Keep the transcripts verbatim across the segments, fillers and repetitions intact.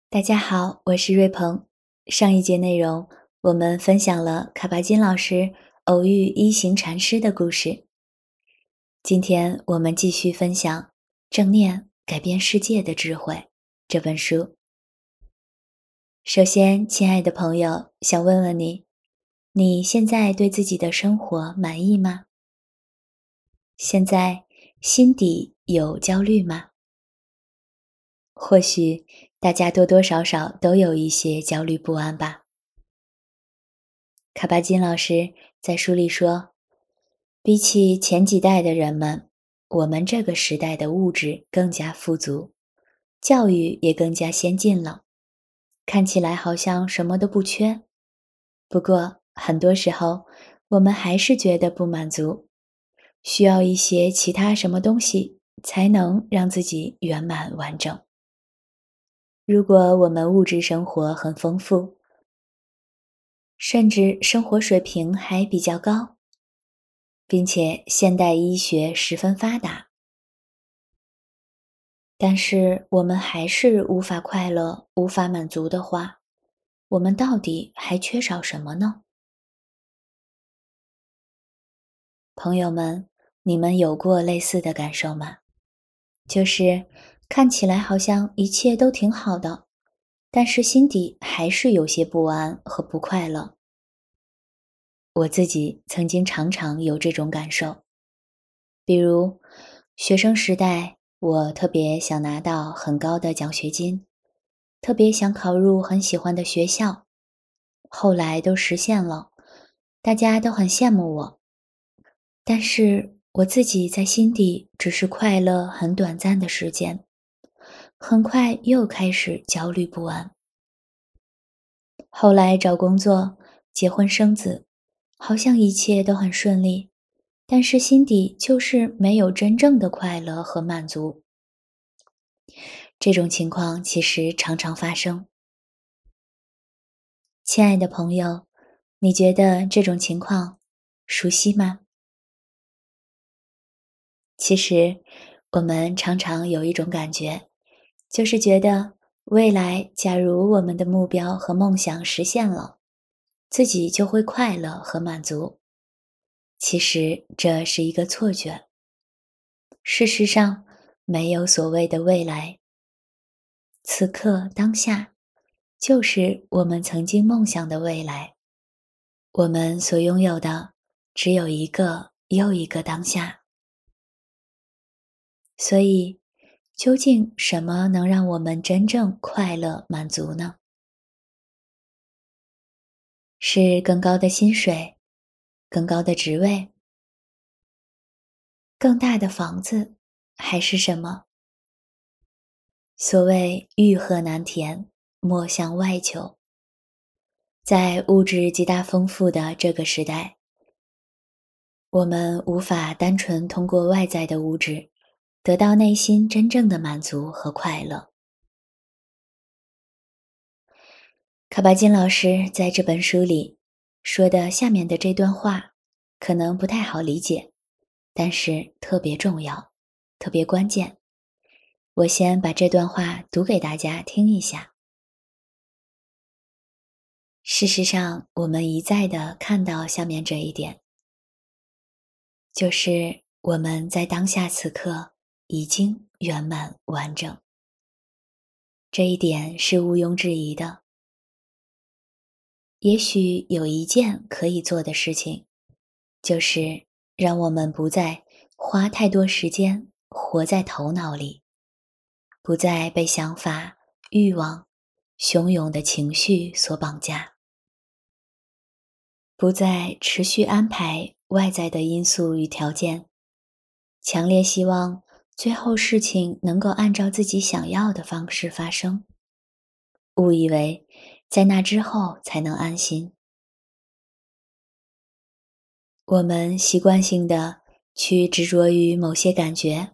大家好，我是瑞鹏。上一节内容，我们分享了卡巴金老师偶遇一行禅师的故事。今天我们继续分享《正念改变世界的智慧》这本书。首先，亲爱的朋友，想问问你，你现在对自己的生活满意吗？现在心底有焦虑吗？或许大家多多少少都有一些焦虑不安吧。卡巴金老师在书里说，比起前几代的人们，我们这个时代的物质更加富足，教育也更加先进了，看起来好像什么都不缺。不过很多时候我们还是觉得不满足，需要一些其他什么东西才能让自己圆满完整。如果我们物质生活很丰富，甚至生活水平还比较高，并且现代医学十分发达，但是我们还是无法快乐、无法满足的话，我们到底还缺少什么呢？朋友们，你们有过类似的感受吗？就是看起来好像一切都挺好的，但是心底还是有些不安和不快乐。我自己曾经常常有这种感受，比如学生时代，我特别想拿到很高的奖学金，特别想考入很喜欢的学校，后来都实现了，大家都很羡慕我，但是我自己在心底只是快乐很短暂的时间，很快又开始焦虑不安。后来找工作，结婚生子，好像一切都很顺利，但是心底就是没有真正的快乐和满足。这种情况其实常常发生。亲爱的朋友，你觉得这种情况熟悉吗？其实，我们常常有一种感觉，就是觉得未来假如我们的目标和梦想实现了，自己就会快乐和满足。其实这是一个错觉。事实上，没有所谓的未来。此刻当下，就是我们曾经梦想的未来。我们所拥有的，只有一个又一个当下。所以，究竟什么能让我们真正快乐满足呢？是更高的薪水，更高的职位，更大的房子，还是什么？所谓欲壑难填，莫向外求。在物质极大丰富的这个时代，我们无法单纯通过外在的物质得到内心真正的满足和快乐。卡巴金老师在这本书里说的下面的这段话，可能不太好理解，但是特别重要，特别关键。我先把这段话读给大家听一下。事实上，我们一再地看到下面这一点，就是我们在当下此刻已经圆满完整。这一点是毋庸置疑的。也许有一件可以做的事情，就是让我们不再花太多时间活在头脑里，不再被想法、欲望、汹涌的情绪所绑架，不再持续安排外在的因素与条件，强烈希望最后事情能够按照自己想要的方式发生，误以为在那之后才能安心。我们习惯性的去执着于某些感觉，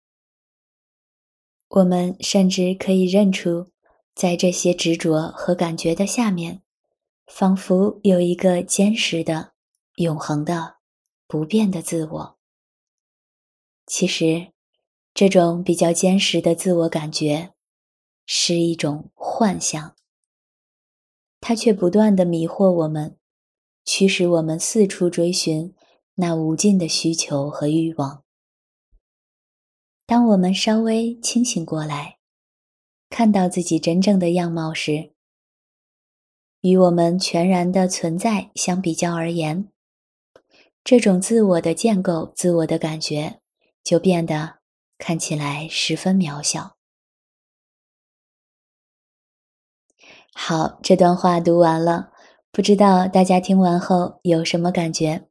我们甚至可以认出，在这些执着和感觉的下面，仿佛有一个坚实的、永恒的、不变的自我。其实，这种比较坚实的自我感觉，是一种幻象，它却不断地迷惑我们，驱使我们四处追寻那无尽的需求和欲望。当我们稍微清醒过来，看到自己真正的样貌时，与我们全然的存在相比较而言，这种自我的建构、自我的感觉就变得看起来十分渺小。好，这段话读完了，不知道大家听完后有什么感觉？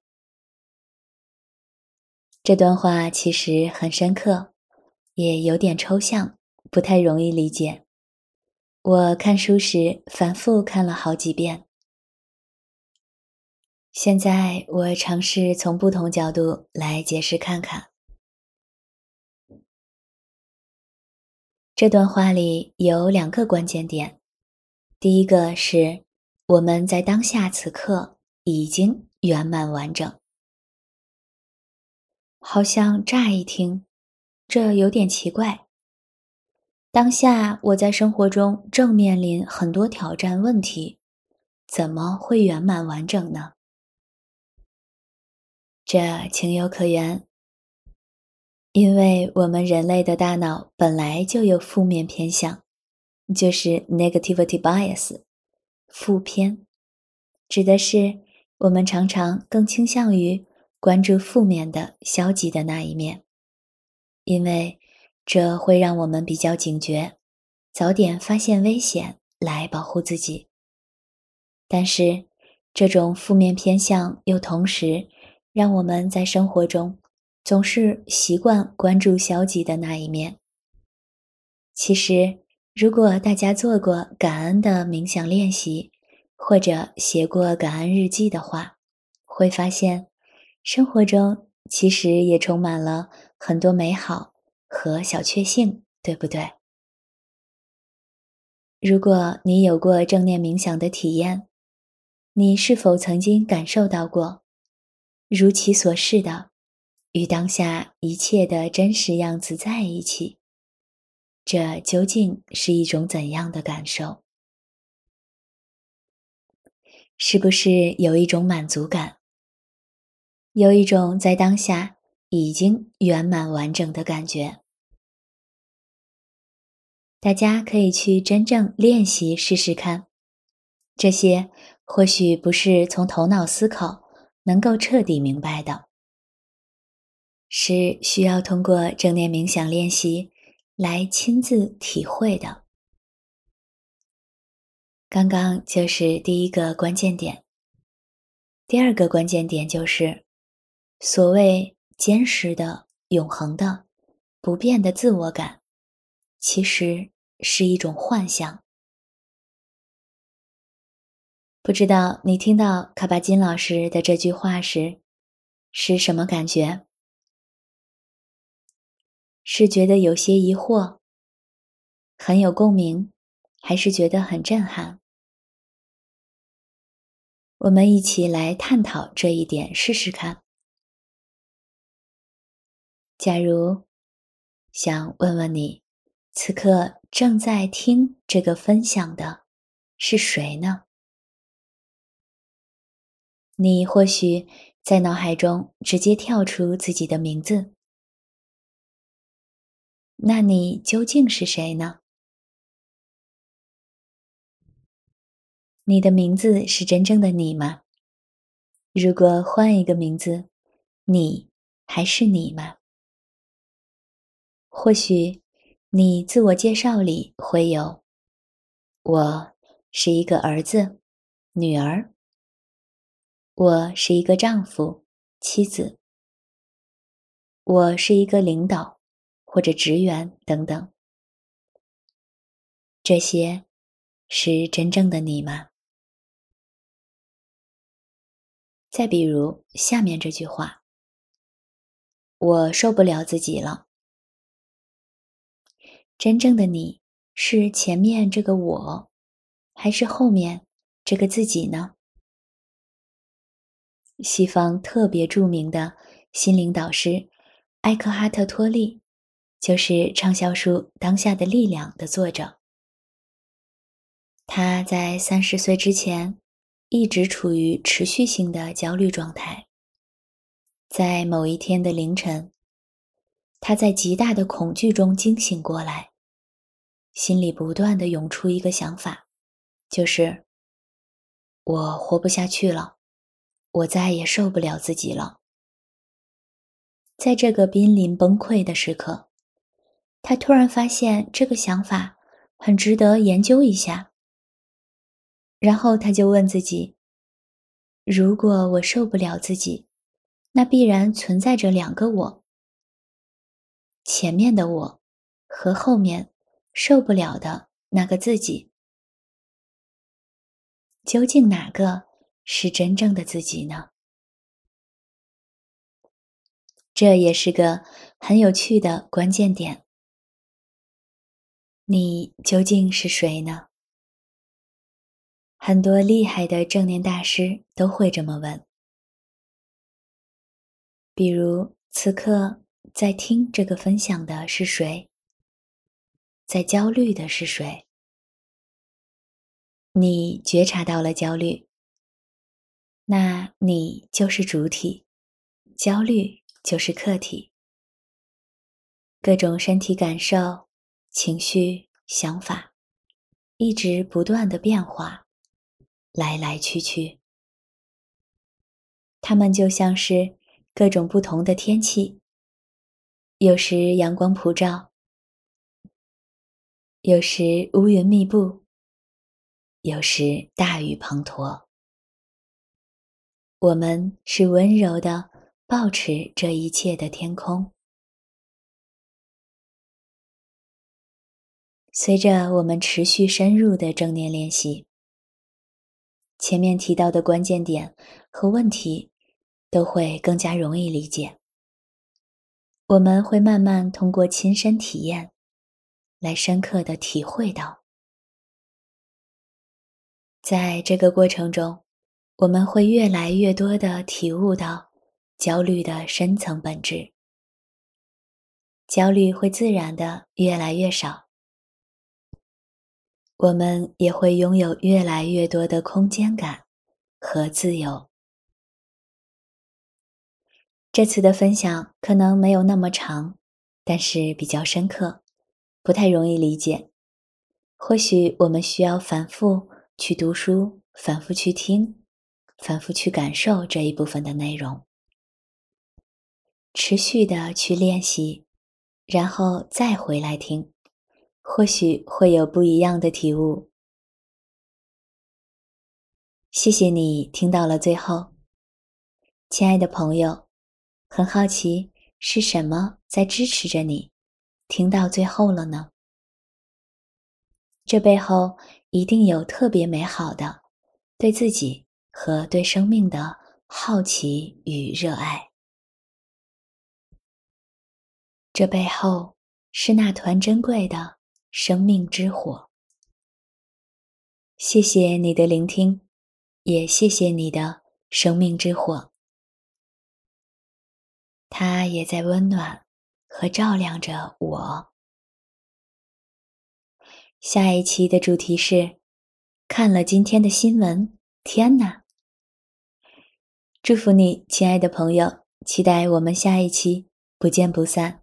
这段话其实很深刻，也有点抽象，不太容易理解。我看书时反复看了好几遍。现在我尝试从不同角度来解释看看。这段话里有两个关键点。第一个是我们在当下此刻已经圆满完整。好像乍一听，这有点奇怪。当下我在生活中正面临很多挑战问题，怎么会圆满完整呢？这情有可原，因为我们人类的大脑本来就有负面偏向，就是 negativity bias， 负偏，指的是我们常常更倾向于关注负面的、消极的那一面，因为这会让我们比较警觉，早点发现危险来保护自己。但是，这种负面偏向又同时让我们在生活中总是习惯关注消极的那一面。其实，如果大家做过感恩的冥想练习，或者写过感恩日记的话，会发现生活中其实也充满了很多美好和小确幸，对不对？如果你有过正念冥想的体验，你是否曾经感受到过如其所示的与当下一切的真实样子在一起？这究竟是一种怎样的感受？是不是有一种满足感？有一种在当下已经圆满完整的感觉？大家可以去真正练习试试看。这些或许不是从头脑思考能够彻底明白的，是需要通过正念冥想练习来亲自体会的。刚刚就是第一个关键点。第二个关键点就是，所谓坚实的、永恒的、不变的自我感，其实是一种幻象。不知道你听到卡巴金老师的这句话时，是什么感觉？是觉得有些疑惑，很有共鸣，还是觉得很震撼？我们一起来探讨这一点，试试看。假如想问问你，此刻正在听这个分享的是谁呢？你或许在脑海中直接跳出自己的名字，那你究竟是谁呢？你的名字是真正的你吗？如果换一个名字，你还是你吗？或许你自我介绍里会有：我是一个儿子、女儿；我是一个丈夫、妻子；我是一个领导或者职员等等。这些是真正的你吗？再比如下面这句话：我受不了自己了。真正的你是前面这个我，还是后面这个自己呢？西方特别著名的心灵导师埃克哈特·托利，就是畅销书《当下的力量》的作者。 他在三十岁之前一直处于持续性的焦虑状态。在某一天的凌晨，他在极大的恐惧中惊醒过来，心里不断地涌出一个想法，就是我活不下去了，我再也受不了自己了。在这个濒临崩溃的时刻，他突然发现这个想法很值得研究一下。然后他就问自己，如果我受不了自己，那必然存在着两个我，前面的我和后面受不了的那个自己。究竟哪个是真正的自己呢？这也是个很有趣的关键点。你究竟是谁呢？很多厉害的正念大师都会这么问。比如，此刻在听这个分享的是谁？在焦虑的是谁？你觉察到了焦虑，那你就是主体，焦虑就是客体。各种身体感受、情绪、想法，一直不断的变化，来来去去。它们就像是各种不同的天气，有时阳光普照，有时乌云密布，有时大雨滂沱。我们是温柔地抱持这一切的天空。随着我们持续深入的正念练习，前面提到的关键点和问题都会更加容易理解。我们会慢慢通过亲身体验来深刻地体会到。在这个过程中，我们会越来越多地体悟到焦虑的深层本质。焦虑会自然地越来越少，我们也会拥有越来越多的空间感和自由。这次的分享可能没有那么长，但是比较深刻，不太容易理解。或许我们需要反复去读书，反复去听，反复去感受这一部分的内容，持续的去练习，然后再回来听，或许会有不一样的体悟。谢谢你听到了最后。亲爱的朋友，很好奇是什么在支持着你听到最后了呢？这背后一定有特别美好的对自己和对生命的好奇与热爱。这背后是那团珍贵的生命之火。谢谢你的聆听，也谢谢你的生命之火。它也在温暖和照亮着我。下一期的主题是，看了今天的新闻，天哪！祝福你，亲爱的朋友，期待我们下一期不见不散。